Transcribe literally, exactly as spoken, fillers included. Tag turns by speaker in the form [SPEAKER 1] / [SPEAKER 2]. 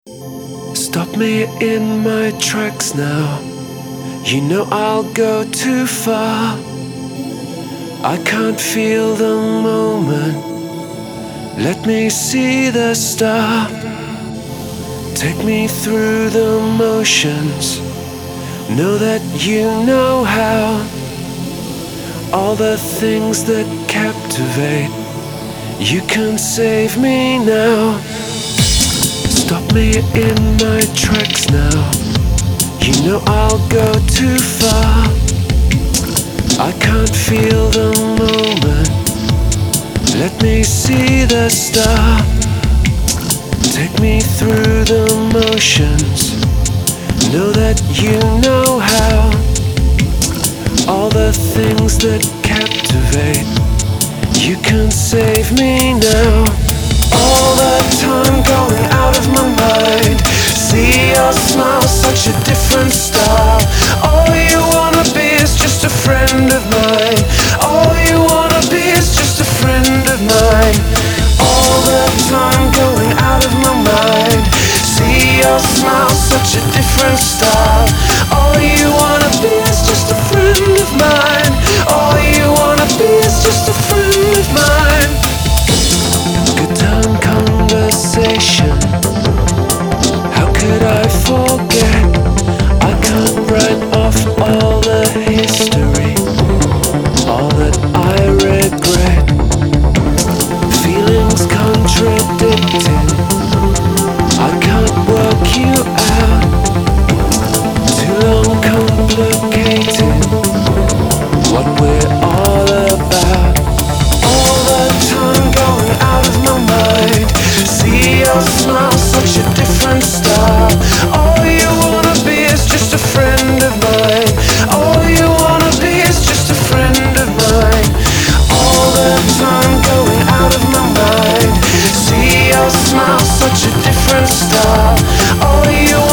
[SPEAKER 1] Stop me in my tracks now. You know I'll go too far. I can't feel the moment. Let me see the star. Take me through the motions. Know that you know how. All the things that captivate. You can save me now. Stop me in my tracks now. You know I'll go too far. I can't feel the moment. Let me see the star. Take me through the motions. Know that you know how. All the things that captivate. You can save me now. All the time going out of my mind. See your smile, such a different style. All you wanna be is just a friend of mine. All you wanna be is just a friend of mine. All the time going out of my mind. See your smile, such a different style. All you wanna be is just a friend of mine. All you wanna be is just a friend of mine. Good time conversation. How could I forget? I can't write off all the history, all that I regret. Feelings contradicting. I can't work you out. Too long complicating what we're all about. All the time going out of my mind. See your smile, such a different style. All you wanna be is just a friend of mine. All you wanna be is just a friend of mine. All the time going out of my mind. See your smile, such a different style. All you